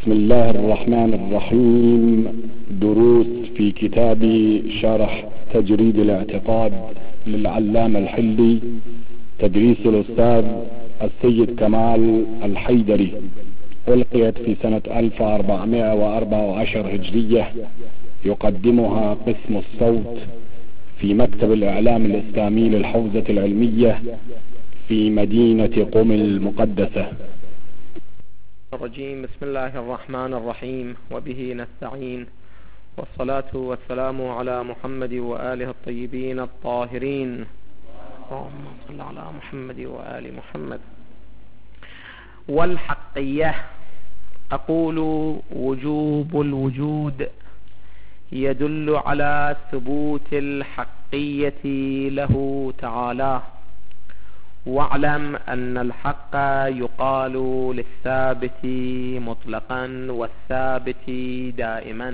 بسم الله الرحمن الرحيم. دروس في كتاب شرح تجريد الاعتقاد للعلامة الحلي، تدريس الأستاذ السيد كمال الحيدري، ألقيت في سنة 1414 هجرية. يقدمها قسم الصوت في مكتب الإعلام الإسلامي للحوزة العلمية في مدينة قم المقدسة. الرجيم. بسم الله الرحمن الرحيم، وبه نستعين، والصلاة والسلام على محمد وآله الطيبين الطاهرين. اللهم صل على محمد وآل محمد. والحقية، أقول وجوب الوجود يدل على ثبوت الحقية له تعالى. واعلم أن الحق يقال للثابت مطلقا والثابت دائما.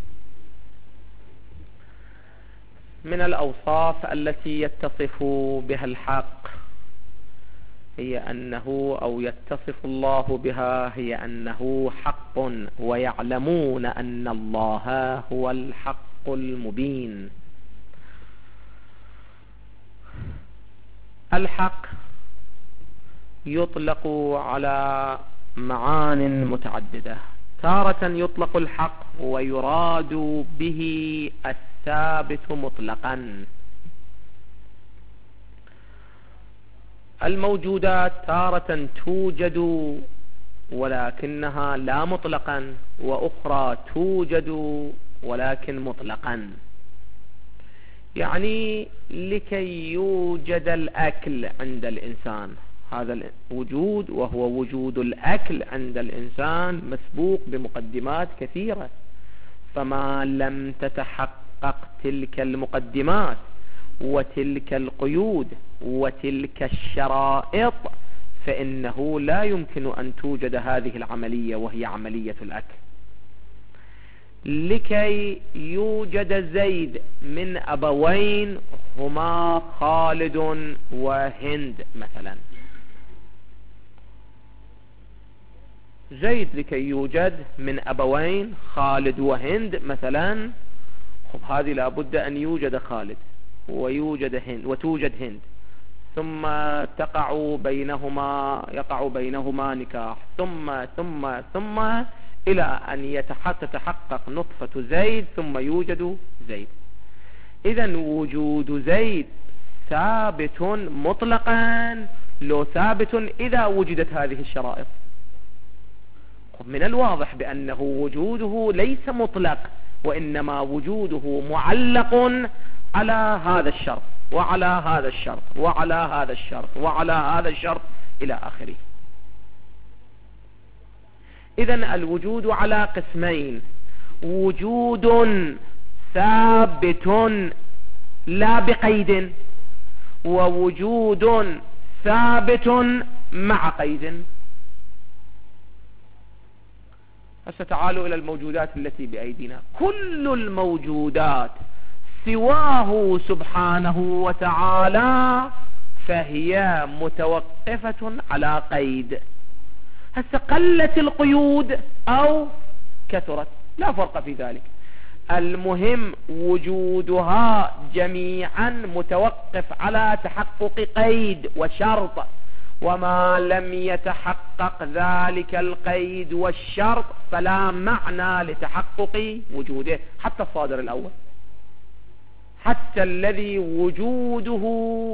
من الأوصاف التي يتصف بها الحق هي أنه، أو يتصف الله بها، هي أنه حق، ويعلمون أن الله هو الحق المبين. الحق يطلق على معان متعددة. تارة يطلق الحق ويراد به الثابت مطلقا. الموجودات تارة توجد ولكنها لا مطلقا، وأخرى توجد ولكن مطلقا. يعني لكي يوجد الأكل عند الإنسان، هذا الوجود وهو وجود الأكل عند الإنسان مسبوق بمقدمات كثيرة، فما لم تتحقق تلك المقدمات وتلك القيود وتلك الشرائط فإنه لا يمكن أن توجد هذه العملية، وهي عملية الأكل. لكي يوجد زيد من أبوين هما خالد وهند مثلا، زيد لكي يوجد من أبوين خالد وهند مثلا، هذه لابد أن يوجد خالد ويوجد هند وتوجد هند، ثم يقع بينهما نكاح، ثم إلى أن تتحقق نطفة زيد، ثم يوجد زيد. إذن وجود زيد ثابت مطلقا، لو ثابت إذا وجدت هذه الشرائط. من الواضح بأنه وجوده ليس مطلق، وإنما وجوده معلق على هذا الشرط وعلى هذا الشرط وعلى هذا الشرط وعلى هذا الشرط إلى آخره. إذن الوجود على قسمين: وجود ثابت لا بقيد، ووجود ثابت مع قيد. هسه تعالوا إلى الموجودات التي بأيدينا. كل الموجودات سواه سبحانه وتعالى فهي متوقفة على قيد. هسه قلت القيود أو كثرت لا فرق في ذلك، المهم وجودها جميعا متوقف على تحقق قيد وشرط، وما لم يتحقق ذلك القيد والشرط فلا معنى لتحقق وجوده. حتى الصادر الأول، حتى الذي وجوده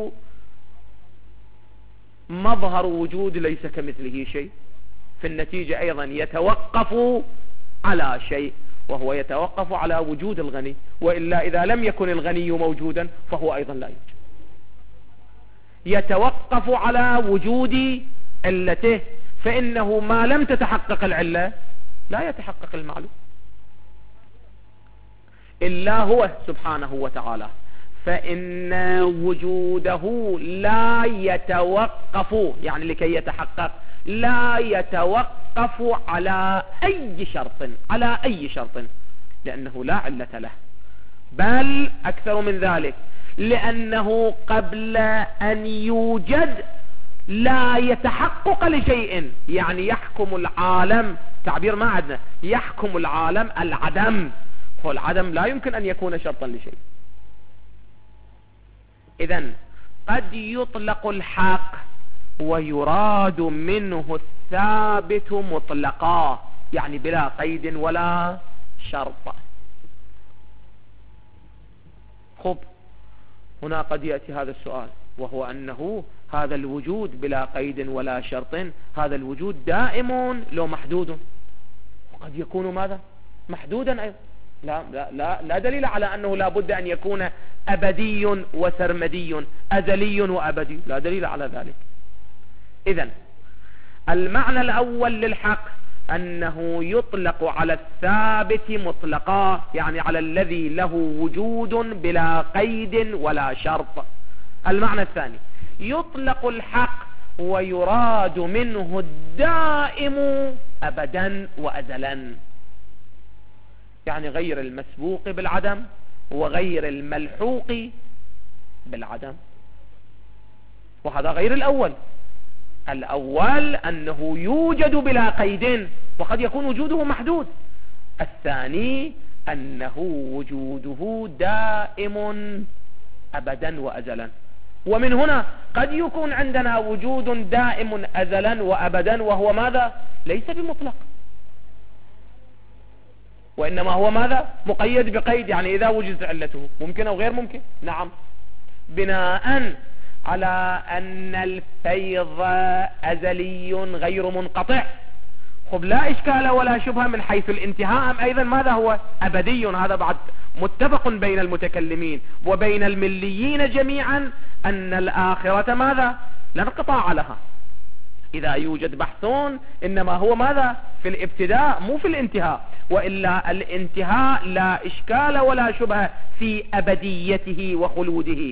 مظهر وجود ليس كمثله شيء، في النتيجة أيضا يتوقف على شيء، وهو يتوقف على وجود الغني، وإلا إذا لم يكن الغني موجودا فهو أيضا لا يوجد. يتوقف على وجود علته، فإنه ما لم تتحقق العلة لا يتحقق المعلوم إلا هو سبحانه وتعالى، فإن وجوده لا يتوقف، يعني لكي يتحقق لا يتوقف على أي شرط، لأنه لا علة له، بل أكثر من ذلك، لأنه قبل أن يوجد لا يتحقق لشيء، يعني يحكم العالم، تعبير ما عندنا، يحكم العالم العدم، والعدم لا يمكن أن يكون شرطا لشيء. إذن قد يطلق الحق ويراد منه الثابت مطلقا، يعني بلا قيد ولا شرط. خب هنا قد يأتي هذا السؤال، وهو أنه هذا الوجود بلا قيد ولا شرط، هذا الوجود دائم لو محدود، وقد يكون ماذا؟ محدودا أيضا. لا دليل على أنه لا بد أن يكون أبدي وسرمدي، أزلي وأبدي، لا دليل على ذلك. إذن المعنى الأول للحق أنه يطلق على الثابت مطلقا، يعني على الذي له وجود بلا قيد ولا شرط. المعنى الثاني يطلق الحق ويراد منه الدائم أبدا وأزلا، يعني غير المسبوق بالعدم وغير الملحوق بالعدم، وهذا غير الأول. الأول أنه يوجد بلا قيد وقد يكون وجوده محدود، الثاني أنه وجوده دائم أبدا وأزلا. ومن هنا قد يكون عندنا وجود دائم أزلا وأبدا وهو ماذا؟ ليس بمطلق، وإنما هو ماذا؟ مقيد بقيد، يعني إذا وجدت علته ممكن أو غير ممكن. نعم، بناء على أن الفيض أزلي غير منقطع. خب لا إشكال ولا شبهة من حيث الانتهاء أيضا ماذا هو؟ أبدي. هذا بعد متفق بين المتكلمين وبين المليين جميعا أن الآخرة ماذا؟ لا انقطاع لها. إذا يوجد بحثون إنما هو ماذا؟ في الابتداء مو في الانتهاء، وإلا الانتهاء لا إشكال ولا شبهة في أبديته وخلوده.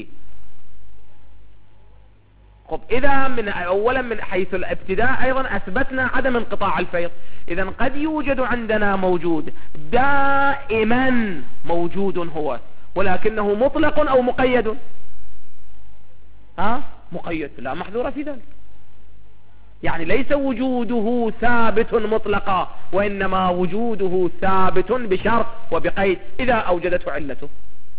خب إذا أولا من حيث الابتداء أيضا أثبتنا عدم انقطاع الفيض. إذا قد يوجد عندنا موجود دائما موجود هو، ولكنه مطلق أو مقيد؟ مقيد، لا محذور في ذلك، يعني ليس وجوده ثابت مطلقا، وإنما وجوده ثابت بشرط وبقيد إذا أوجدته علته.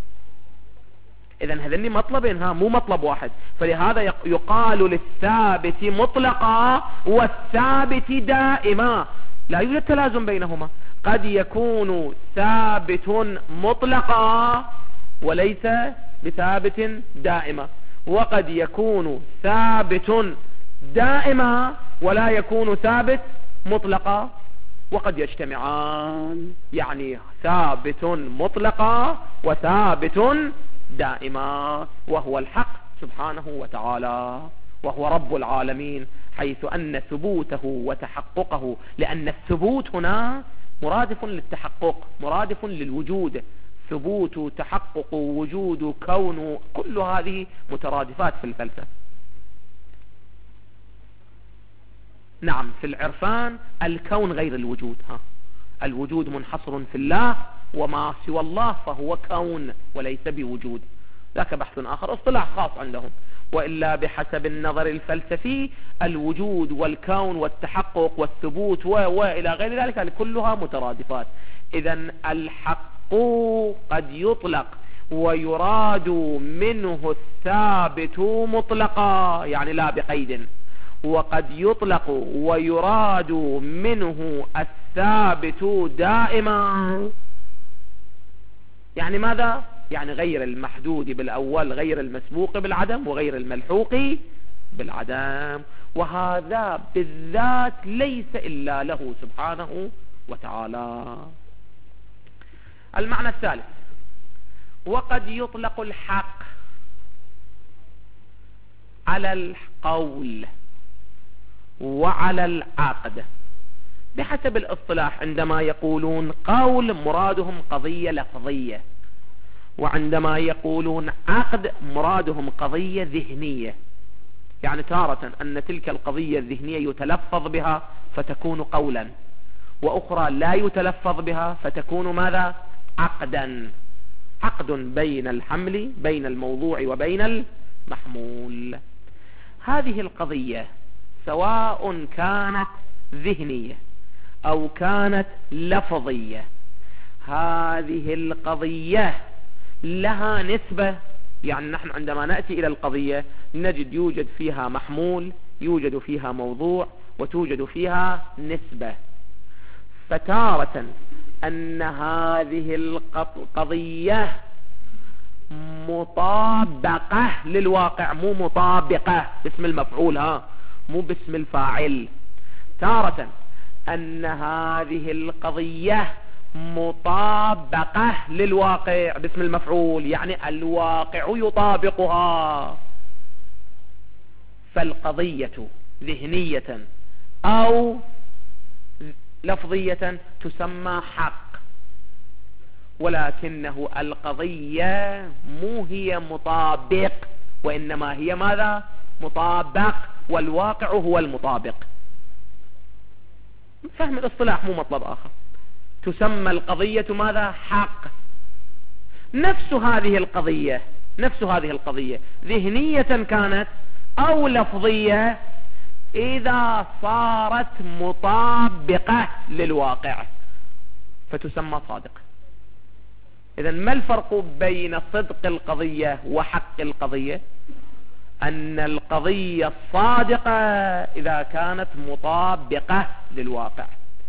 إذن هذين مطلبين، مو مطلب واحد، فلهذا يقال للثابت مطلقا والثابت دائما، لا يوجد تلازم بينهما. قد يكون ثابت مطلقا وليس بثابت دائما، وقد يكون ثابت دائما ولا يكون ثابت مطلقا، وقد يجتمعان، يعني ثابت مطلقا وثابت دائما، وهو الحق سبحانه وتعالى، وهو رب العالمين، حيث أن ثبوته وتحققه، لأن الثبوت هنا مرادف للتحقق، مرادف للوجود، ثبوت تحقق وجود كون، كل هذه مترادفات في الفلسفة. نعم، في العرفان الكون غير الوجود، الوجود منحصر في الله، وما سوى الله فهو كون وليس بوجود، ذاك بحث آخر، اصطلاح خاص عندهم. وإلا بحسب النظر الفلسفي الوجود والكون والتحقق والثبوت وإلى غير ذلك كلها مترادفات. إذن الحق قد يطلق ويراد منه الثابت مطلقا، يعني لا بقيد، وقد يطلق ويراد منه الثابت دائما، يعني ماذا؟ يعني غير المحدود بالأول، غير المسبوق بالعدم، وغير الملحوق بالعدم، وهذا بالذات ليس إلا له سبحانه وتعالى. المعنى الثالث، وقد يطلق الحق على القول وعلى العقد بحسب الاصطلاح. عندما يقولون قول مرادهم قضية لفظية، وعندما يقولون عقد مرادهم قضية ذهنية، يعني تارة أن تلك القضية الذهنية يتلفظ بها فتكون قولا، وأخرى لا يتلفظ بها فتكون ماذا؟ عقدا، عقد بين الحمل، بين الموضوع وبين المحمول. هذه القضية سواء كانت ذهنية أو كانت لفظية، هذه القضية لها نسبة. يعني نحن عندما نأتي إلى القضية نجد يوجد فيها محمول، يوجد فيها موضوع، وتوجد فيها نسبة. فتارة أن هذه القضية مطابقة للواقع، مو مطابقة باسم المفعول، مو باسم الفاعل. تارة أن هذه القضية مطابقة للواقع باسم المفعول، يعني الواقع يطابقها. فالقضية ذهنية أو لفظية تسمى حق، ولكنه القضية مو هي مطابق، وإنما هي ماذا؟ مطابق، والواقع هو المطابق. فهم الاصطلاح مو مطلب آخر. تسمى القضية ماذا؟ حق. نفس هذه القضية ذهنية كانت أو لفظية، إذا صارت مطابقة للواقع فتسمى صادق. إذن ما الفرق بين صدق القضية وحق القضية؟ أن القضية الصادقة إذا كانت مطابقة للواقع،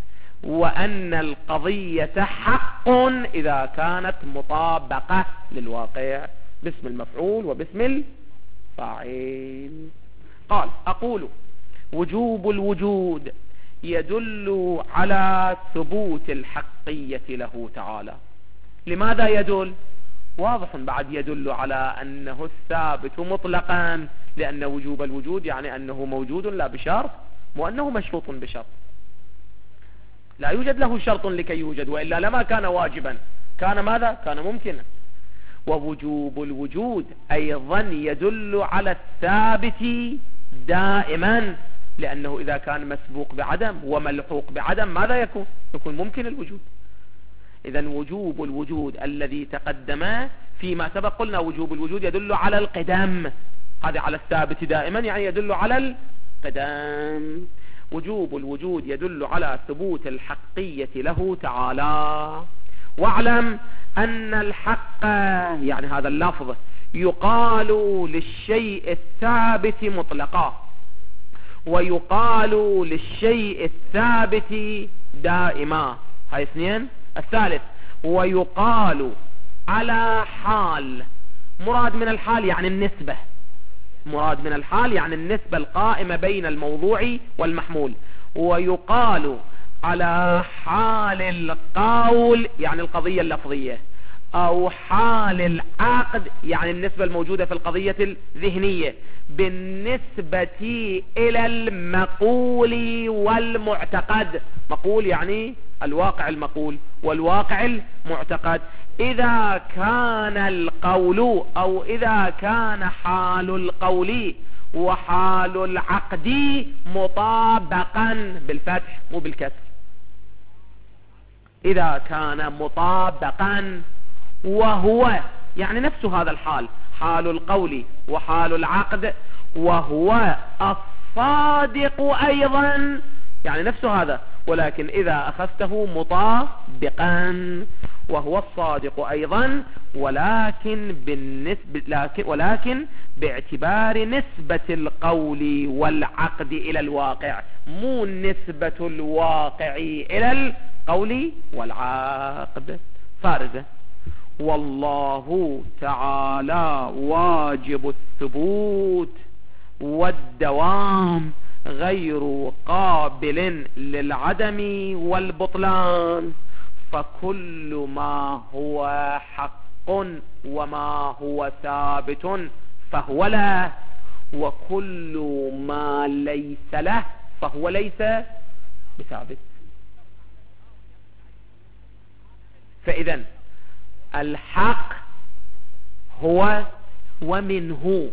وأن القضية حق إذا كانت مطابقة للواقع باسم المفعول وباسم الفاعل. قال: أقول وجوب الوجود يدل على ثبوت الحقية له تعالى. لماذا يدل؟ واضح بعد، يدل على أنه الثابت مطلقا، لأن وجوب الوجود يعني أنه موجود لا بشرط، وأنه مشروط بشرط. لا يوجد له شرط لكي يوجد، وإلا لما كان واجبا، كان ماذا؟ كان ممكنا. ووجوب الوجود أيضا يدل على الثابت دائما، لأنه إذا كان مسبوق بعدم وملحوق بعدم ماذا يكون؟ يكون ممكن الوجود. إذن وجوب الوجود الذي تقدم فيما سبق قلنا وجوب الوجود يدل على القدم، هذا على الثابت دائما يعني يدل على القدم. وجوب الوجود يدل على ثبوت الحقية له تعالى. واعلم أن الحق، يعني هذا اللفظ، يقال للشيء الثابت مطلقا، ويقال للشيء الثابت دائما. هاي اثنين. الثالث: ويقال على حال. مراد من الحال يعني النسبة، مراد من الحال يعني النسبة القائمة بين الموضوع والمحمول. ويقال على حال القول يعني القضية اللفظية، أو حال العقد يعني النسبة الموجودة في القضية الذهنية، بالنسبة إلى المقول والمعتقد. مقول يعني الواقع المقول، والواقع المعتقد. إذا كان القول أو إذا كان حال القول وحال العقد مطابقا بالفتح مو بالكسر، إذا كان مطابقا وهو يعني نفس هذا الحال، حال القول وحال العقد، وهو الصادق أيضا يعني نفس هذا، ولكن إذا أخذته مطابقا، وهو الصادق أيضا، ولكن باعتبار نسبة القول والعقد إلى الواقع، مو نسبة الواقع إلى القول والعقد. فارزة: والله تعالى واجب الثبوت والدوام غير قابل للعدم والبطلان، فكل ما هو حق وما هو ثابت فهو له، وكل ما ليس له فهو ليس بثابت. فإذن الحق هو ومنه.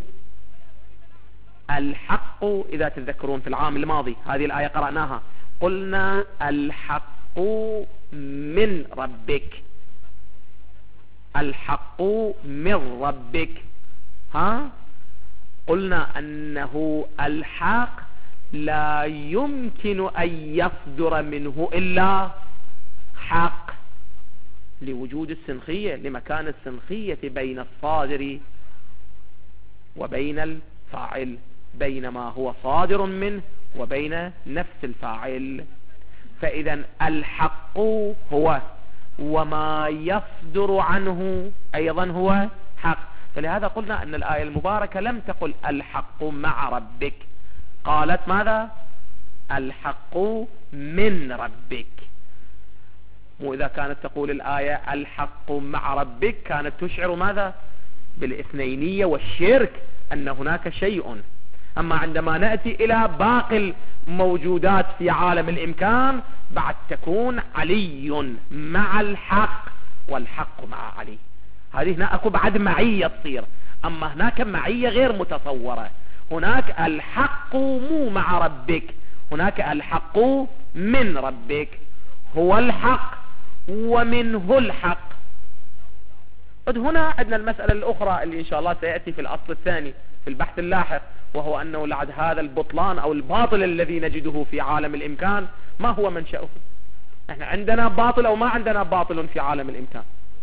الحق إذا تذكرون في العام الماضي هذه الآية قرأناها، قلنا الحق من ربك، الحق من ربك. قلنا أنه الحق لا يمكن أن يصدر منه إلا حق لوجود السنخية، لمكان السنخية بين الصادر وبين الفاعل، بين ما هو صادر منه وبين نفس الفاعل. فإذا الحق هو، وما يصدر عنه أيضا هو حق. فلهذا قلنا أن الآية المباركة لم تقل الحق مع ربك، قالت ماذا؟ الحق من ربك. وإذا كانت تقول الآية الحق مع ربك كانت تشعر ماذا؟ بالاثنينية والشرك، أن هناك شيء. أما عندما نأتي إلى باقي الموجودات في عالم الإمكان بعد تكون علي مع الحق والحق مع علي، هذه هنا أكو بعد معية تصير. أما هناك معية غير متصورة، هناك الحق مو مع ربك، هناك الحق من ربك، هو الحق ومنه الحق. هنا عندنا المسألة الأخرى اللي إن شاء الله سيأتي في الأصل الثاني في البحث اللاحق، وهو أنه لعد هذا البطلان أو الباطل الذي نجده في عالم الإمكان ما هو منشأه؟ احنا عندنا باطل أو ما عندنا باطل في عالم الإمكان؟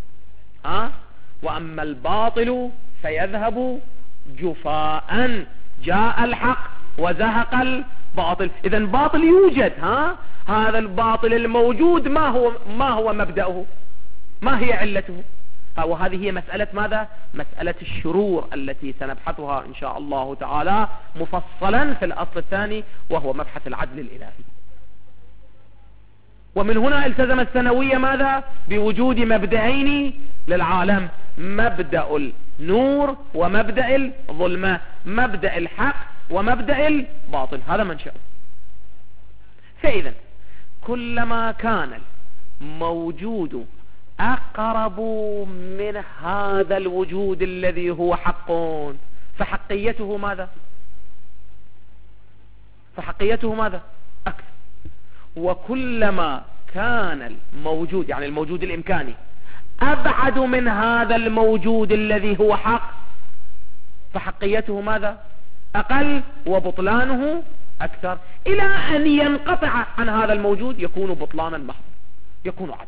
وأما الباطل فيذهب جفاء، جاء الحق وزهق الباطل. إذن باطل يوجد، هذا الباطل الموجود ما هو مبدأه؟ ما هي علته؟ وهذه هي مسألة ماذا؟ مسألة الشرور التي سنبحثها إن شاء الله تعالى مفصلا في الأصل الثاني، وهو مبحث العدل الإلهي. ومن هنا التزم الثانوية ماذا؟ بوجود مبدأين للعالم، مبدأ النور ومبدأ الظلمة، مبدأ الحق ومبدأ الباطل، هذا منشأه. فإذا كلما كان الموجود أقرب من هذا الوجود الذي هو حق فحقيته ماذا؟ فحقيته ماذا؟ أكثر. وكلما كان الموجود يعني الموجود الإمكاني أبعد من هذا الموجود الذي هو حق فحقيته ماذا؟ أقل وبطلانه أكثر، إلى أن ينقطع عن هذا الموجود يكون بطلانا محض، يكون عدم.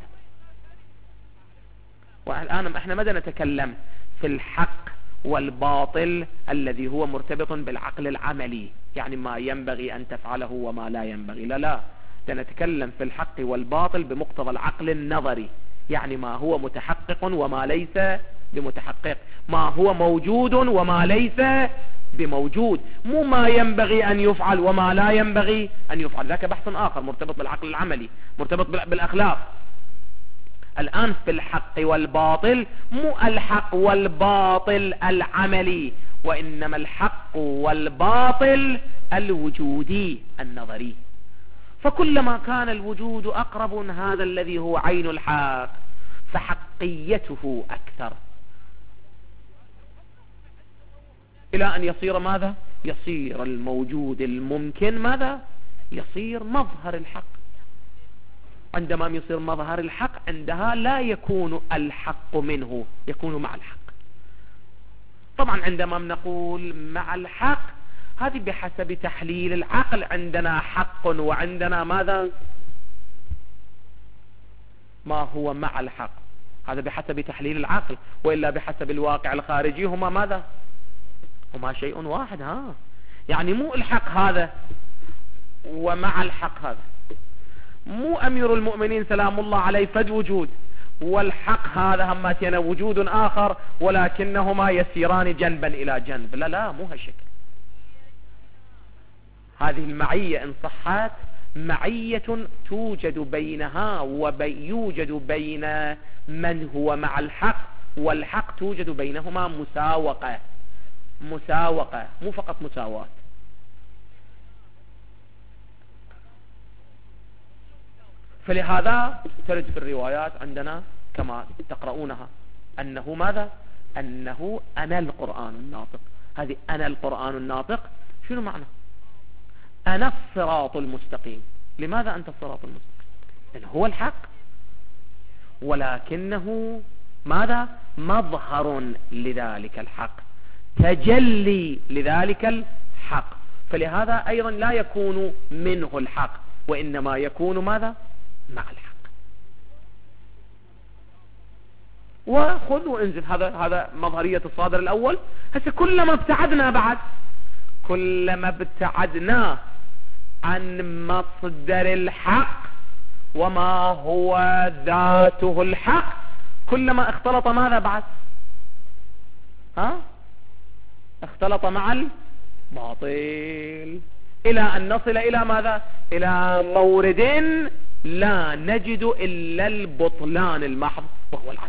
والآن احنا ماذا نتكلم في الحق والباطل الذي هو مرتبط بالعقل العملي، يعني ما ينبغي أن تفعله وما لا ينبغي. لا سنتكلم في الحق والباطل بمقتضى العقل النظري، يعني ما هو متحقق وما ليس بمتحقق، ما هو موجود وما ليس بموجود، مو ما ينبغي أن يفعل وما لا ينبغي أن يفعل، ذاك بحث آخر مرتبط بالعقل العملي، مرتبط بالأخلاق. الآن في الحق والباطل مو الحق والباطل العملي، وإنما الحق والباطل الوجودي النظري. فكلما كان الوجود أقرب من هذا الذي هو عين الحق فحقيته أكثر، إلى أن يصير ماذا؟ يصير الموجود الممكن ماذا؟ يصير مظهر الحق. عندما يصير مظهر الحق عندها لا يكون الحق منه، يكون مع الحق. طبعا عندما نقول مع الحق هذه بحسب تحليل العقل، عندنا حق وعندنا ماذا؟ ما هو مع الحق، هذا بحسب تحليل العقل، وإلا بحسب الواقع الخارجي هما ماذا؟ هما شيء واحد. يعني مو الحق هذا ومع الحق هذا، مو أمير المؤمنين سلام الله عليه فد وجود، والحق هذا هماتنا وجود آخر ولكنهما يسيران جنبا إلى جنب. لا مو هالشكل. هذه المعية إن صحت معية توجد بينها ويوجد بين من هو مع الحق والحق، توجد بينهما مساوقة مو فقط مساواة. فلهذا ترد في الروايات عندنا كما تقرؤونها أنه ماذا؟ أنه أنا القرآن الناطق. هذه أنا القرآن الناطق شنو معنى؟ أنا الصراط المستقيم. لماذا أنت الصراط المستقيم؟ لأنه هو الحق، ولكنه ماذا؟ مظهر لذلك الحق، تجلي لذلك الحق، فلهذا أيضا لا يكون منه الحق، وإنما يكون ماذا؟ مع الحق. وخذ وانزل، هذا مظهرية الصادر الأول. هسه كلما ابتعدنا بعد، كلما ابتعدنا عن مصدر الحق وما هو ذاته الحق، كلما اختلط ماذا بعد؟ اختلط مع الباطل، إلى أن نصل إلى ماذا؟ إلى مورد لا نجد إلا البطلان المحض وهو العدم.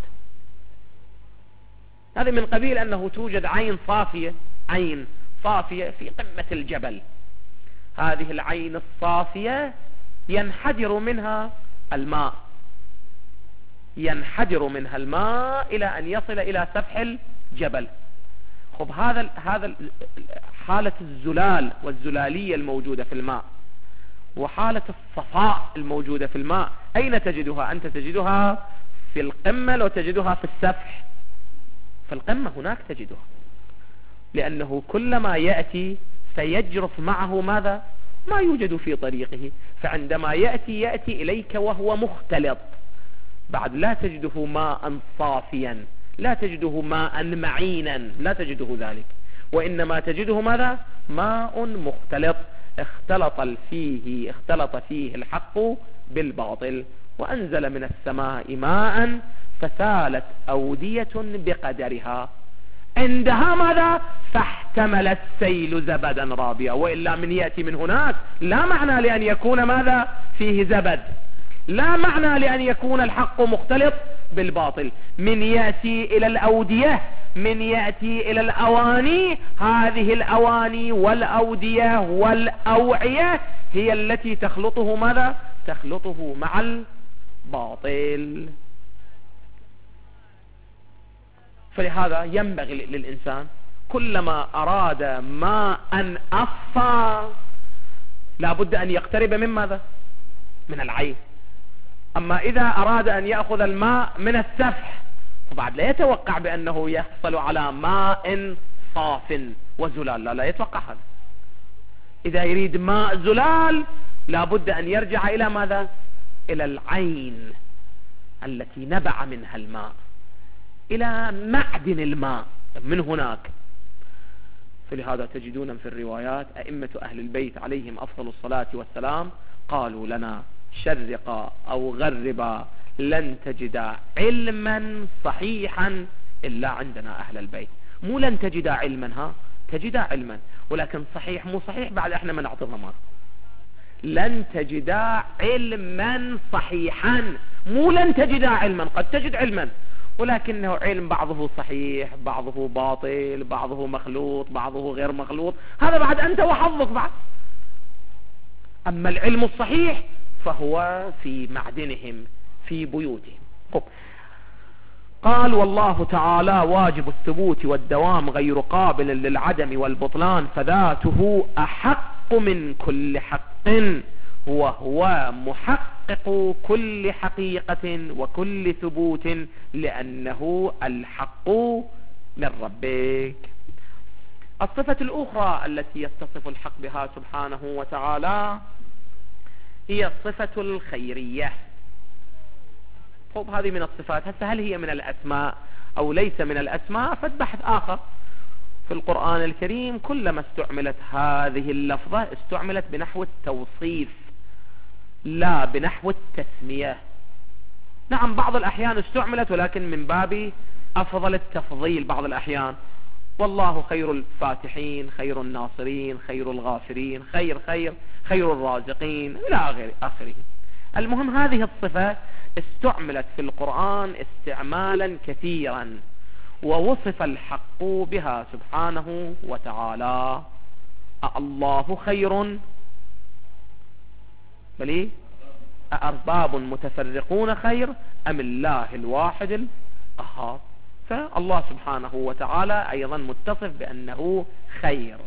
هذا من قبيل أنه توجد عين صافية، عين صافية في قمة الجبل. هذه العين الصافية ينحدر منها الماء، ينحدر منها الماء إلى أن يصل إلى سفح الجبل. خب هذا حالة الزلال والزلالية الموجودة في الماء، وحالة الصفاء الموجودة في الماء، أين تجدها؟ أنت تجدها في القمة لو تجدها في السفح؟ في القمة هناك تجدها، لأنه كلما يأتي سيجرف معه ماذا؟ ما يوجد في طريقه، فعندما يأتي إليك وهو مختلط، بعد لا تجده ماء صافيا، لا تجده ماء معينا، لا تجده ذلك، وإنما تجده ماذا؟ ماء مختلط، اختلط فيه الحق بالباطل. وأنزل من السماء ماء فسالت أودية بقدرها، عندها ماذا؟ فاحتمل السيل زبدا رابيا. وإلا من يأتي من هناك لا معنى لأن يكون ماذا؟ فيه زبد، لا معنى لأن يكون الحق مختلط بالباطل. من يأتي إلى الأودية، من يأتي إلى الأواني، هذه الأواني والأودية والأوعية هي التي تخلطه ماذا؟ تخلطه مع الباطل. فلهذا ينبغي للإنسان كلما أراد ماء أصفى لابد أن يقترب من ماذا؟ من العين. أما إذا أراد أن يأخذ الماء من السفح فبعد لا يتوقع بأنه يحصل على ماء صاف وزلال، لا يتوقع هذا. إذا يريد ماء زلال لابد أن يرجع إلى ماذا؟ إلى العين التي نبع منها الماء، إلى معدن الماء من هناك. فلهذا تجدون في الروايات أئمة أهل البيت عليهم أفضل الصلاة والسلام قالوا لنا: شرقا أو غربا لن تجد علما صحيحا إلا عندنا أهل البيت. مو لن تجد علما، تجد علما، ولكن صحيح مو صحيح بعد احنا ما نعطي ضمان. لن تجد علما صحيحا، مو لن تجد علما، قد تجد علما ولكنه علم بعضه صحيح، بعضه باطل، بعضه مخلوط، بعضه غير مخلوط، هذا بعد أنت وحظك بعد. أما العلم الصحيح فهو في معدنهم في بيوتهم. قال: والله تعالى واجب الثبوت والدوام غير قابل للعدم والبطلان، فذاته أحق من كل حق، وهو محقق كل حقيقة وكل ثبوت، لأنه الحق من ربك. الصفة الأخرى التي يتصف الحق بها سبحانه وتعالى هي الصفة الخيرية. هذه من الصفات. هل هي من الأسماء أو ليس من الأسماء؟ فالبحث آخر. في القرآن الكريم كلما استعملت هذه اللفظة استعملت بنحو التوصيف لا بنحو التسمية. نعم بعض الأحيان استعملت ولكن من باب أفضل التفضيل بعض الأحيان. والله خير الفاتحين، خير الناصرين، خير الغافرين، خير الرازقين إلى غير آخره. المهم هذه الصفة استعملت في القرآن استعمالا كثيرا، ووصف الحق بها سبحانه وتعالى. الله خير بل أأرباب متفرقون خير أم الله الواحد القهار. فالله سبحانه وتعالى أيضا متصف بأنه خير.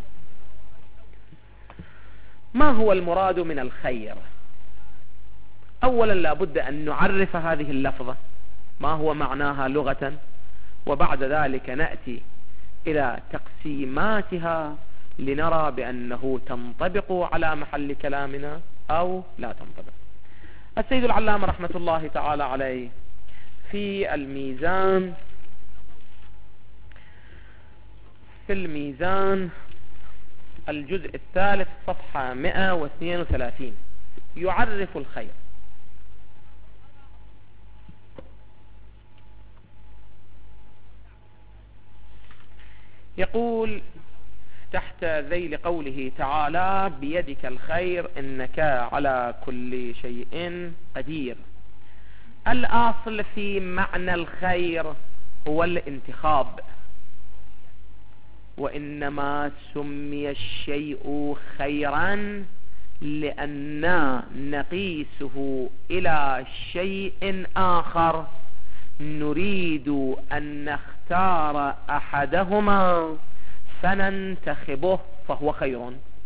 ما هو المراد من الخير؟ أولا لابد أن نعرف هذه اللفظة ما هو معناها لغة، وبعد ذلك نأتي إلى تقسيماتها لنرى بأنه تنطبق على محل كلامنا أو لا تنطبق. السيد العلامة رحمة الله تعالى عليه في الميزان الجزء الثالث صفحة 132 يعرف الخير. يقول تحت ذيل قوله تعالى بيدك الخير إنك على كل شيء قدير. الأصل في معنى الخير هو الانتخاب، وإنما سمي الشيء خيرا لأننا نقيسه إلى شيء آخر نريد أن نختار أحدهما فننتخبه فهو خير،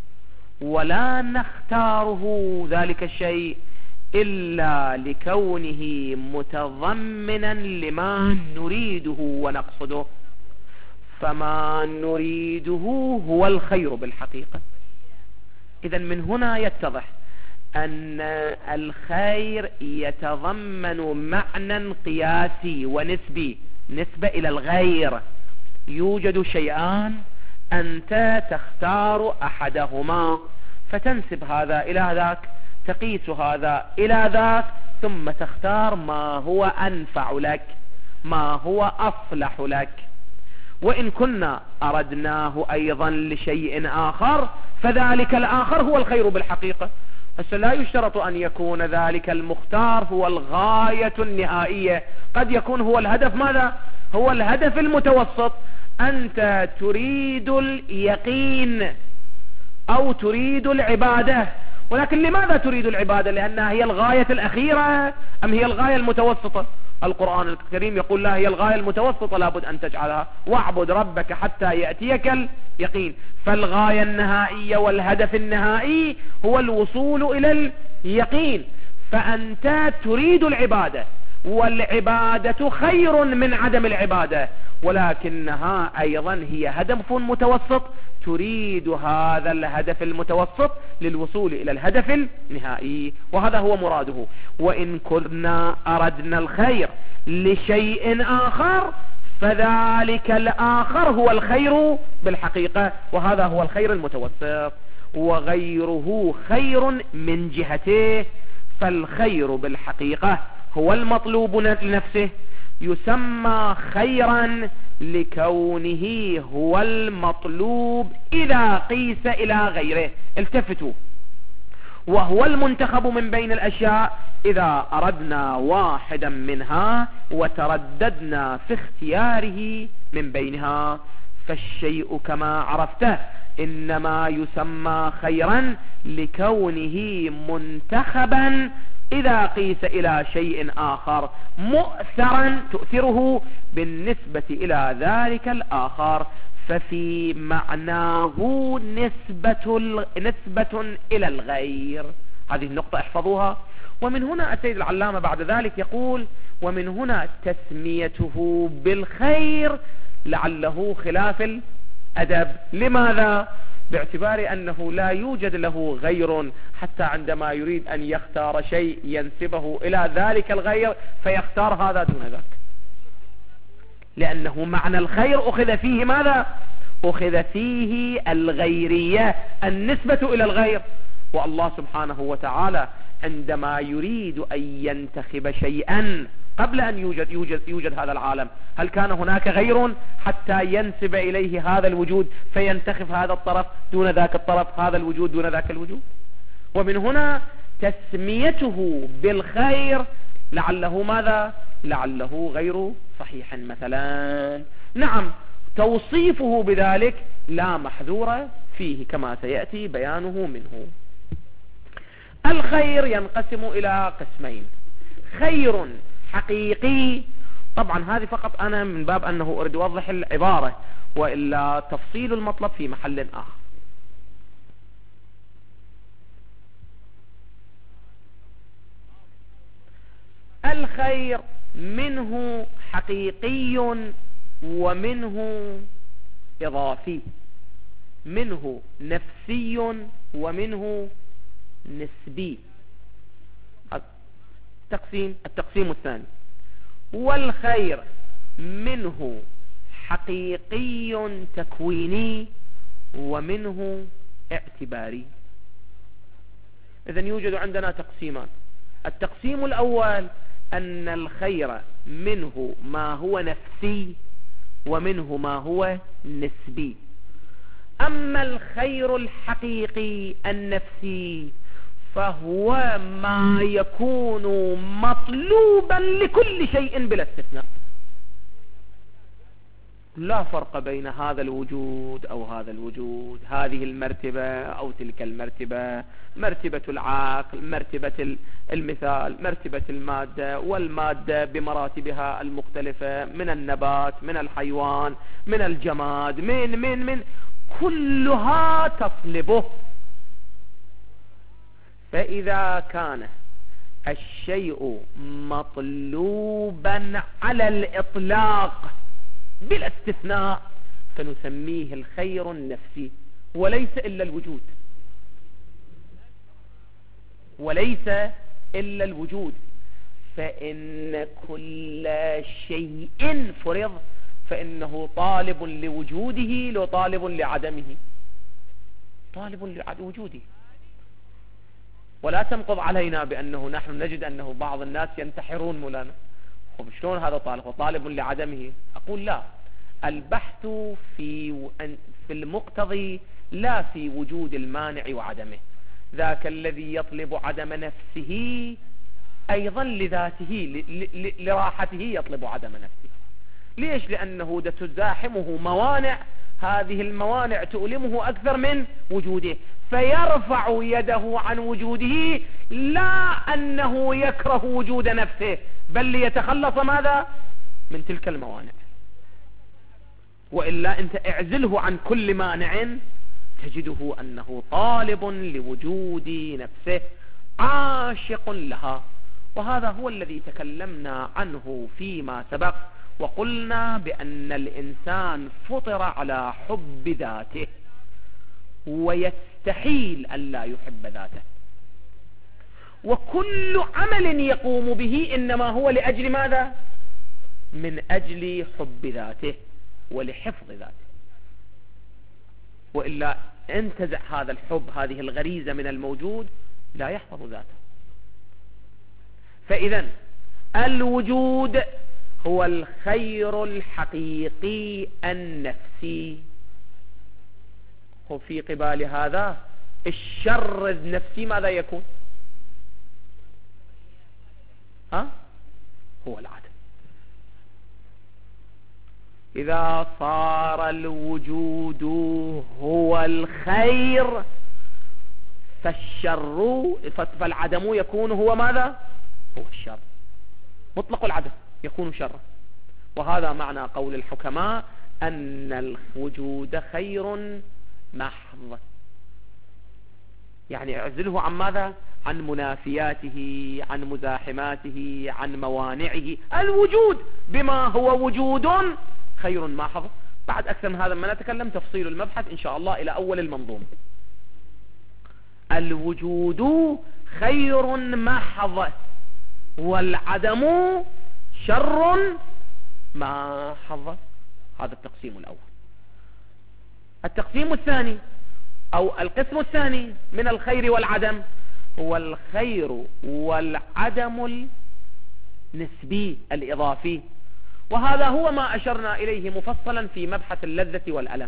ولا نختاره ذلك الشيء إلا لكونه متضمنا لما نريده ونقصده، فما نريده هو الخير بالحقيقة. إذن من هنا يتضح أن الخير يتضمن معنى قياسي ونسبي، نسبة إلى الغير. يوجد شيئان أنت تختار أحدهما فتنسب هذا إلى ذاك، تقيس هذا إلى ذاك، ثم تختار ما هو أنفع لك، ما هو أصلح لك. وإن كنا أردناه أيضا لشيء آخر فذلك الآخر هو الخير بالحقيقة. بس لا يشترط أن يكون ذلك المختار هو الغاية النهائية، قد يكون هو الهدف. ماذا هو الهدف المتوسط؟ أنت تريد اليقين أو تريد العبادة، ولكن لماذا تريد العبادة؟ لأنها هي الغاية الأخيرة أم هي الغاية المتوسطة؟ القرآن الكريم يقول لا، هي الغاية المتوسطة لابد أن تجعلها، واعبد ربك حتى يأتيك اليقين. فالغاية النهائية والهدف النهائي هو الوصول إلى اليقين، فأنت تريد العبادة، والعبادة خير من عدم العبادة، ولكنها أيضا هي هدف متوسط، تريد هذا الهدف المتوسط للوصول إلى الهدف النهائي، وهذا هو مراده. وإن كنا أردنا الخير لشيء آخر فذلك الآخر هو الخير بالحقيقة، وهذا هو الخير المتوسط، وغيره خير من جهته. فالخير بالحقيقة هو المطلوب لنفسه، يسمى خيرا لكونه هو المطلوب إذا قيس إلى غيره. التفتوا، وهو المنتخب من بين الأشياء إذا أردنا واحدا منها وترددنا في اختياره من بينها. فالشيء كما عرفته إنما يسمى خيرا لكونه منتخبا إذا قيس إلى شيء آخر، مؤثرا تؤثره بالنسبة إلى ذلك الآخر، ففي معناه نسبة إلى الغير. هذه النقطة احفظوها. ومن هنا السيد العلامة بعد ذلك يقول ومن هنا تسميته بالخير لعله خلاف الأدب. لماذا؟ باعتبار أنه لا يوجد له غير، حتى عندما يريد أن يختار شيء ينسبه إلى ذلك الغير فيختار هذا دون ذاك، لأنه معنى الخير أخذ فيه ماذا؟ أخذ فيه الغيرية، النسبة إلى الغير. والله سبحانه وتعالى عندما يريد أن ينتخب شيئا قبل أن يوجد هذا العالم، هل كان هناك غير حتى ينسب إليه هذا الوجود فينتخب هذا الطرف دون ذاك الطرف، هذا الوجود دون ذاك الوجود؟ ومن هنا تسميته بالخير لعله ماذا؟ لعله غير صحيح مثلا. نعم، توصيفه بذلك لا محذور فيه كما سيأتي بيانه منه. الخير ينقسم إلى قسمين: خير حقيقي، طبعا هذه فقط أنا من باب أنه أريد أوضح العبارة، وإلا تفصيل المطلب في محل آخر. الخير منه حقيقي ومنه إضافي، منه نفسي ومنه نسبي. التقسيم الثاني. والخير منه حقيقي تكويني ومنه اعتباري. إذن يوجد عندنا تقسيمان. التقسيم الأول أن الخير منه ما هو نفسي ومنه ما هو نسبي. أما الخير الحقيقي النفسي فهو ما يكون مطلوبا لكل شيء بلا استثناء. لا فرق بين هذا الوجود أو هذا الوجود، هذه المرتبة أو تلك المرتبة، مرتبة العقل، مرتبة المثال، مرتبة المادة، والمادة بمراتبها المختلفة، من النبات، من الحيوان، من الجماد، من كلها تطلبه. فإذا كان الشيء مطلوبا على الإطلاق بلا استثناء فنسميه الخير النفسي، وليس إلا الوجود، وليس إلا الوجود. فإن كل شيء فرض فإنه طالب لوجوده لو طالب لعدمه، طالب لوجوده. ولا تنقض علينا بأنه نحن نجد أنه بعض الناس ينتحرون مولانا. شلون هذا طالب وطالب لعدمه؟ أقول لا، البحث في المقتضي لا في وجود المانع وعدمه. ذاك الذي يطلب عدم نفسه أيضا لذاته لراحته يطلب عدم نفسه. ليش؟ لأنه تزاحمه موانع، هذه الموانع تؤلمه أكثر من وجوده، فيرفع يده عن وجوده، لا أنه يكره وجود نفسه بل ليتخلص ماذا؟ من تلك الموانع. وإلا أنت اعزله عن كل مانع تجده أنه طالب لوجود نفسه عاشق لها. وهذا هو الذي تكلمنا عنه فيما سبق، وقلنا بأن الإنسان فطر على حب ذاته ويستحيل أن لا يحب ذاته، وكل عمل يقوم به إنما هو لأجل ماذا؟ من أجل حب ذاته ولحفظ ذاته. وإلا انتزع هذا الحب، هذه الغريزة من الموجود، لا يحفظ ذاته. فإذا الوجود هو الخير الحقيقي النفسي. وفي قبال هذا الشر النفسي ماذا يكون؟ هو العدم. إذا صار الوجود هو الخير فالعدم يكون هو ماذا؟ هو الشر. مطلق العدم يكون شرا. وهذا معنى قول الحكماء أن الوجود خير محض، يعني اعزله عن ماذا؟ عن منافياته، عن مزاحماته، عن موانعه. الوجود بما هو وجود خير محض. بعد أكثر من هذا ما نتكلم تفصيل المبحث إن شاء الله إلى أول المنظومة. الوجود خير محض والعدم شر محض. هذا التقسيم الأول. التقسيم الثاني أو القسم الثاني من الخير والعدم هو الخير والعدم النسبي الإضافي. وهذا هو ما أشرنا إليه مفصلا في مبحث اللذة والألم.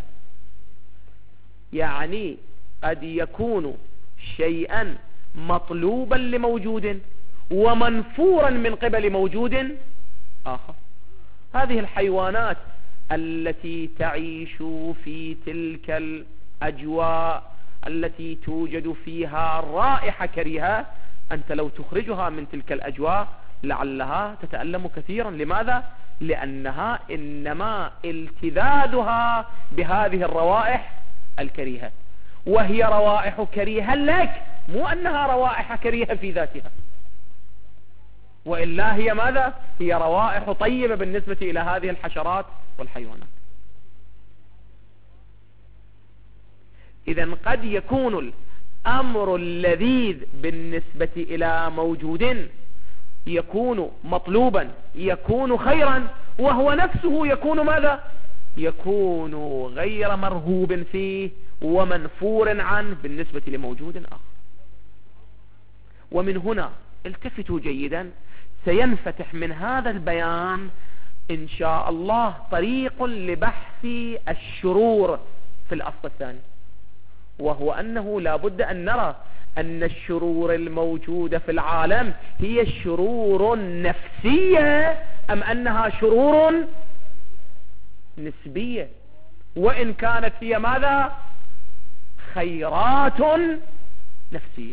يعني قد يكون شيئا مطلوبا لموجود ومنفورا من قبل موجود آخر. هذه الحيوانات التي تعيش في تلك الأجواء التي توجد فيها رائحة كريهة، أنت لو تخرجها من تلك الأجواء لعلها تتألم كثيرا. لماذا؟ لأنها إنما التذاذها بهذه الروائح الكريهة، وهي روائح كريهة لك، مو أنها روائح كريهة في ذاتها. وإلا هي ماذا؟ هي روائح طيبة بالنسبة إلى هذه الحشرات والحيوانات. إذن قد يكون الأمر اللذيذ بالنسبة إلى موجود يكون مطلوبا، يكون خيرا، وهو نفسه يكون ماذا؟ يكون غير مرغوب فيه ومنفور عنه بالنسبة لموجود آخر. ومن هنا التفتوا جيدا، سينفتح من هذا البيان إن شاء الله طريق لبحث الشرور في الأصل الثاني، وهو أنه لا بد أن نرى أن الشرور الموجودة في العالم هي الشرور النفسية أم أنها شرور نسبية، وإن كانت هي ماذا؟ خيرات نفسية.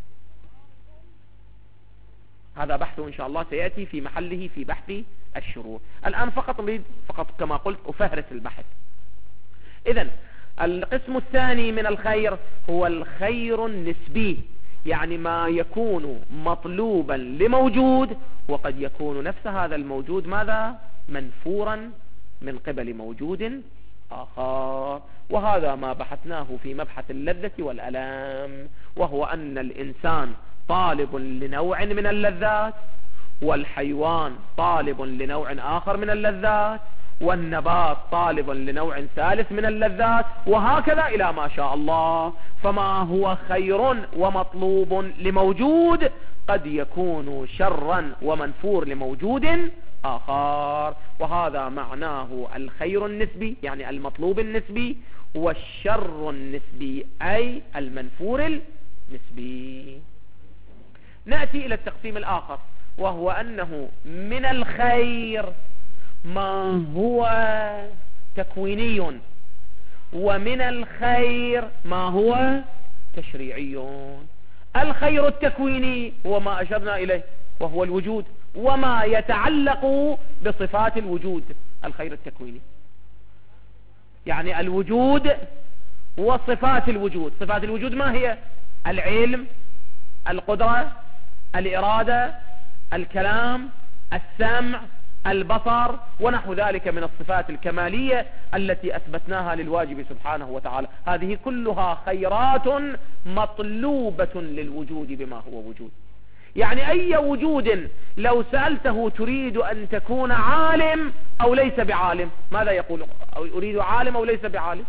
هذا بحث إن شاء الله سيأتي في محله في بحث الشرور. الآن فقط أريد كما قلت أفهرس البحث. إذن القسم الثاني من الخير هو الخير النسبي، يعني ما يكون مطلوبا لموجود وقد يكون نفس هذا الموجود ماذا؟ منفورا من قبل موجود آخر. وهذا ما بحثناه في مبحث اللذة والألام، وهو أن الإنسان طالب لنوع من اللذات، والحيوان طالب لنوع آخر من اللذات، والنبات طالب لنوع ثالث من اللذات، وهكذا إلى ما شاء الله. فما هو خير ومطلوب لموجود قد يكون شرا ومنفور لموجود آخر، وهذا معناه الخير النسبي يعني المطلوب النسبي، والشر النسبي أي المنفور النسبي. نأتي إلى التقسيم الآخر، وهو أنه من الخير ما هو تكويني، ومن الخير ما هو تشريعي. الخير التكويني هو ما أشرنا إليه وهو الوجود وما يتعلق بصفات الوجود. الخير التكويني يعني الوجود وصفات الوجود. صفات الوجود ما هي؟ العلم، القدرة، الإرادة، الكلام، السمع، البصر، ونحو ذلك من الصفات الكمالية التي أثبتناها للواجب سبحانه وتعالى. هذه كلها خيرات مطلوبة للوجود بما هو وجود. يعني أي وجود لو سألته تريد أن تكون عالم أو ليس بعالم، ماذا يقول؟ أريد عالم أو ليس بعالم؟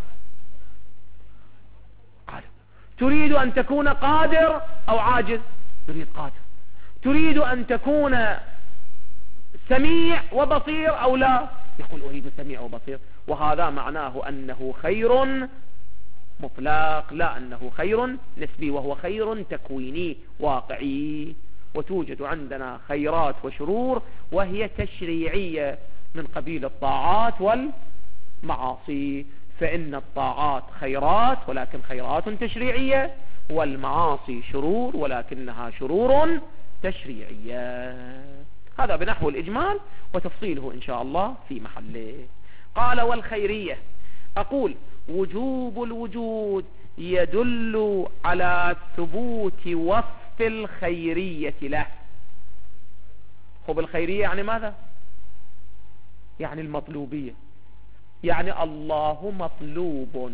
عالم. تريد أن تكون قادر أو عاجز؟ تريد قادر. تريد أن تكون سميع وبصير أو لا؟ يقول أريد سميع وبصير. وهذا معناه أنه خير مطلق، لا أنه خير نسبي، وهو خير تكويني واقعي. وتوجد عندنا خيرات وشرور وهي تشريعية من قبيل الطاعات والمعاصي، فإن الطاعات خيرات ولكن خيرات تشريعية، والمعاصي شرور ولكنها شرور تشريعية. هذا بنحو الإجمال، وتفصيله إن شاء الله في محله. قال والخيرية، أقول وجوب الوجود يدل على ثبوت وصف الخيرية له. خب الخيرية يعني ماذا؟ يعني المطلوبية، يعني الله مطلوب.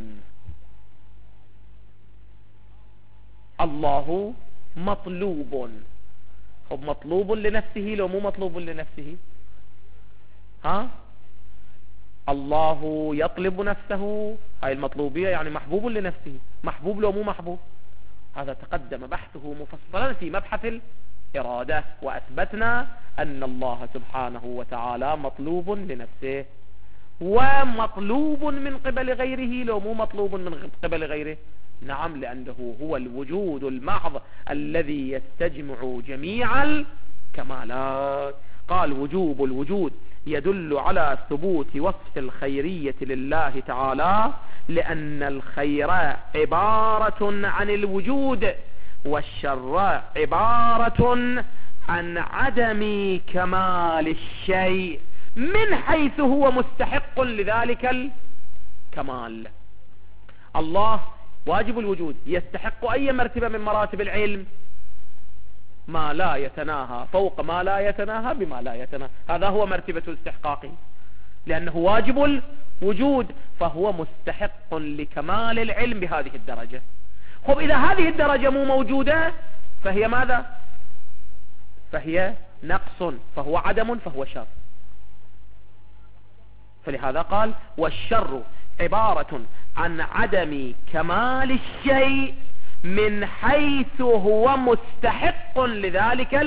الله مطلوب. خب مطلوب لنفسه لو مو مطلوب لنفسه؟ الله يطلب نفسه، هاي المطلوبية يعني محبوب لنفسه. محبوب لو مو محبوب؟ هذا تقدم بحثه مفصلا في مبحث الإرادة، وأثبتنا أن الله سبحانه وتعالى مطلوب لنفسه ومطلوب من قبل غيره لو مو مطلوب من قبل غيره. نعم، لأنه هو الوجود المحض الذي يستجمع جميع الكمالات. قال وجوب الوجود يدل على ثبوت وصف الخيرية لله تعالى، لأن الخير عبارة عن الوجود والشر عبارة عن عدم كمال الشيء من حيث هو مستحق لذلك الكمال. الله واجب الوجود يستحق أي مرتبة من مراتب العلم؟ ما لا يتناهى فوق ما لا يتناهى بما لا يتناهى. هذا هو مرتبة الاستحقاق، لأنه واجب وجود، فهو مستحق لكمال العلم بهذه الدرجة. خب إذا هذه الدرجة مو موجودة فهي ماذا؟ فهي نقص، فهو عدم، فهو شر. فلهذا قال والشر عبارة عن عدم كمال الشيء من حيث هو مستحق لذلك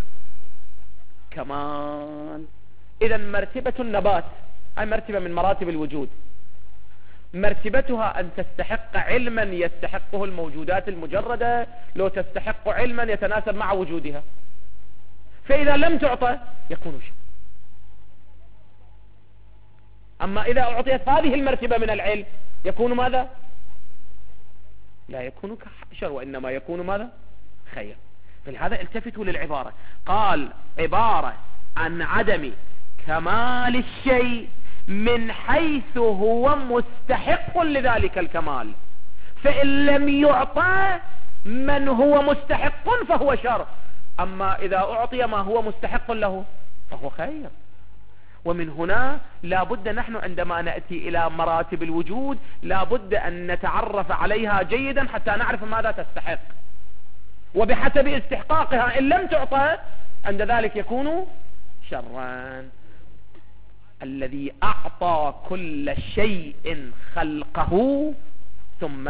الكمال. إذا مرتبة النبات أي مرتبة من مراتب الوجود، مرتبتها أن تستحق علما يستحقه الموجودات المجردة، لو تستحق علما يتناسب مع وجودها. فإذا لم تعطى يكون شر. أما إذا أعطيت هذه المرتبة من العلم يكون ماذا؟ لا يكون كشر، وإنما يكون ماذا؟ خير. فلهذا التفتوا للعبارة، قال عبارة عن عدم كمال الشيء من حيث هو مستحق لذلك الكمال، فإن لم يعطى من هو مستحق فهو شر، أما إذا أعطي ما هو مستحق له فهو خير. ومن هنا لا بد نحن عندما نأتي إلى مراتب الوجود لا بد أن نتعرف عليها جيدا حتى نعرف ماذا تستحق، وبحسب استحقاقها إن لم تعطى عند ذلك يكون شرا. الذي أعطى كل شيء خلقه ثم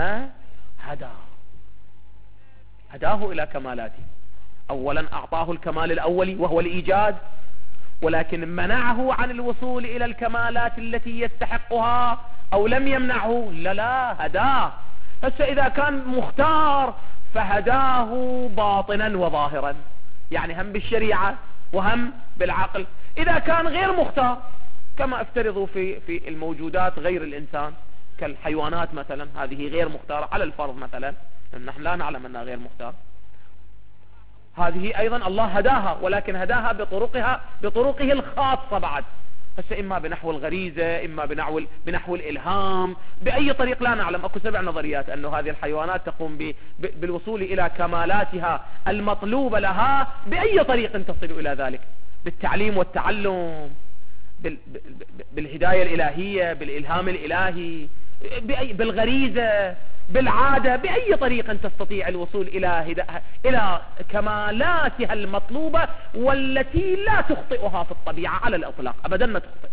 هداه إلى كمالاته. أولا أعطاه الكمال الأولي وهو الإيجاد، ولكن منعه عن الوصول إلى الكمالات التي يستحقها، أو لم يمنعه، لا هداه. هسه إذا كان مختار فهداه باطنا وظاهرا، يعني هم بالشريعة وهم بالعقل. إذا كان غير مختار كما افترضوا في الموجودات غير الإنسان كالحيوانات مثلا، هذه غير مختارة على الفرض مثلا، نحن لا نعلم أنها غير مختار، هذه أيضا الله هداها، ولكن هداها بطرقه الخاصة بعد. هسه إما بنحو الغريزة، إما بنحو الإلهام، بأي طريق لا نعلم. أكو 7 نظريات أنه هذه الحيوانات تقوم بالوصول إلى كمالاتها المطلوبة لها بأي طريق تصل إلى ذلك، بالتعليم والتعلم، بالهداية الإلهية، بالإلهام الإلهي، بالغريزة، بالعادة، بأي طريق تستطيع الوصول إلى كمالاتها المطلوبة والتي لا تخطئها في الطبيعة على الإطلاق، أبدا ما تخطئ،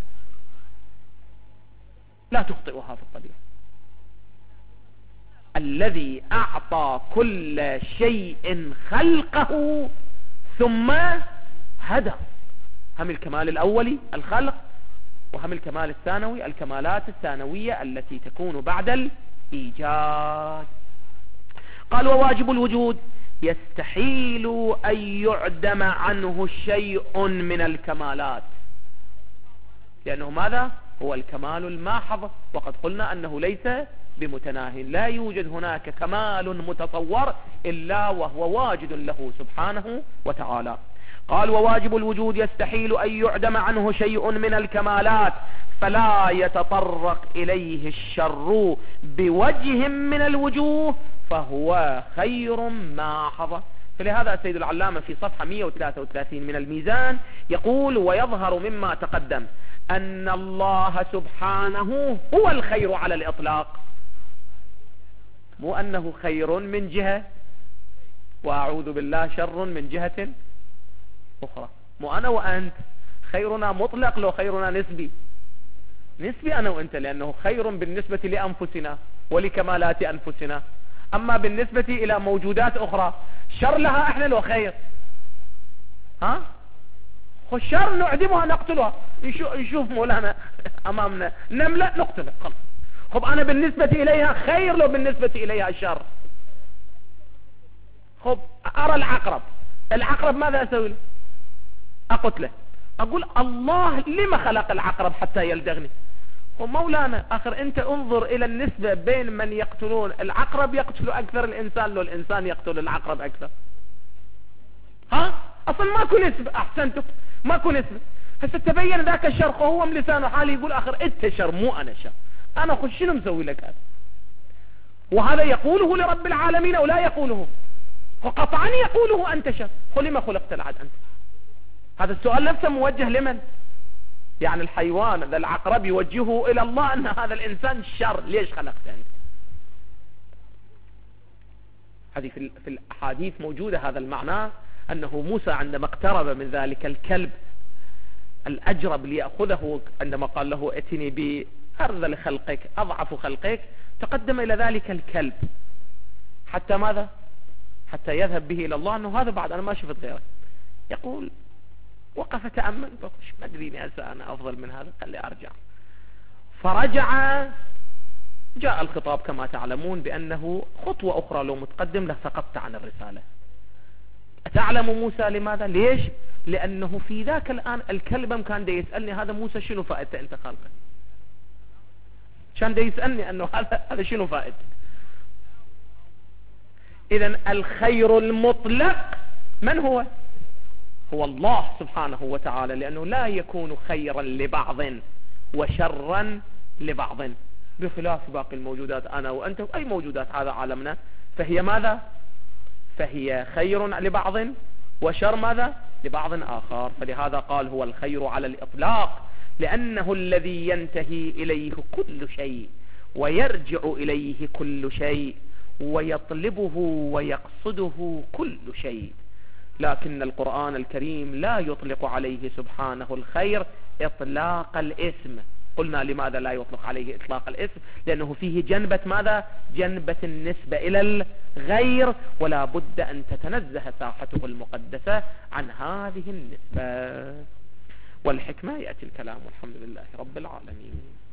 لا تخطئها في الطبيعة. الذي أعطى كل شيء خلقه ثم هدى، هم الكمال الأولي الخلق، وهم الكمال الثانوي الكمالات الثانوية التي تكون بعد الإيجاد. قال وواجب الوجود يستحيل أن يعدم عنه شيء من الكمالات، لأنه ماذا؟ هو الكمال الماحظ، وقد قلنا أنه ليس بمتناهي، لا يوجد هناك كمال متصور إلا وهو واجد له سبحانه وتعالى. قال وواجب الوجود يستحيل أن يعدم عنه شيء من الكمالات، فلا يتطرق إليه الشر بوجه من الوجوه، فهو خير ماحظ. فلهذا السيد العلامة في صفحة 133 من الميزان يقول ويظهر مما تقدم أن الله سبحانه هو الخير على الإطلاق، مو أنه خير من جهة وأعوذ بالله شر من جهة أخرى. مو أنا وأنت خيرنا مطلق، لو خيرنا نسبي أنا وأنت، لأنه خير بالنسبة لأنفسنا ولكمالات أنفسنا، أما بالنسبة إلى موجودات أخرى شر لها إحنا لو خير، الشر نعدمها نقتلها. نشوف مولانا أمامنا نملة نقتلها خلاص. خب أنا بالنسبة إليها خير لو بالنسبة إليها شر. خب أرى العقرب ماذا أسوي له؟ أقتله، أقول الله لما خلق العقرب حتى يلدغني؟ ومولانا آخر أنت انظر إلى النسبة بين من يقتلون العقرب، يقتل أكثر الإنسان لو الإنسان يقتل العقرب أكثر. أصلا ماكو نسبة، أحسنتك ماكو نسبة. هسه تبين ذاك الشر وهو من لسانه حالي يقول آخر أنت شر مو أنا شر، أنا خش شنو مسوي لك هذا؟ وهذا يقوله لرب العالمين أو لا يقوله؟ وقطعا يقوله أنت شر. لما خلقت العاد أنت؟ هذا السؤال نفسه موجه لمن؟ يعني الحيوان ذا العقرب يوجهه إلى الله أن هذا الإنسان شر، ليش خلقتني؟ هذه في الأحاديث موجودة هذا المعنى، أنه موسى عندما اقترب من ذلك الكلب الأجرب ليأخذه، عندما قال له ائتني بأرذل خلقك أضعف خلقك، تقدم إلى ذلك الكلب حتى ماذا؟ حتى يذهب به إلى الله، أنه هذا بعد أنا ما شفت غيره. يقول وقف تأمل، ما أدري أنا أفضل من هذا، قال لي أرجع. فرجع، جاء الخطاب كما تعلمون بأنه خطوة أخرى لو متقدم لسقطت عن الرسالة. أتعلم موسى لماذا؟ ليش؟ لأنه في ذاك الآن الكلب كان دي يسألني هذا موسى شنو فائدته أنت خالقه؟ كان دي يسألني أنه هذا شنو فائدته؟ إذن الخير المطلق من هو؟ هو الله سبحانه وتعالى، لأنه لا يكون خيرا لبعض وشرا لبعض، بخلاف باقي الموجودات أنا وأنت وأي موجودات هذا عالمنا، فهي ماذا؟ فهي خير لبعض وشر ماذا؟ لبعض آخر. فلهذا قال هو الخير على الإطلاق، لأنه الذي ينتهي إليه كل شيء ويرجع إليه كل شيء ويطلبه ويقصده كل شيء. لكن القرآن الكريم لا يطلق عليه سبحانه الخير إطلاق الاسم. قلنا لماذا لا يطلق عليه إطلاق الاسم؟ لأنه فيه جنبة ماذا؟ جنبة النسبة إلى الغير، ولا بد أن تتنزه ساحته المقدسة عن هذه النسبة. والحكمة يأتي الكلام، والحمد لله رب العالمين.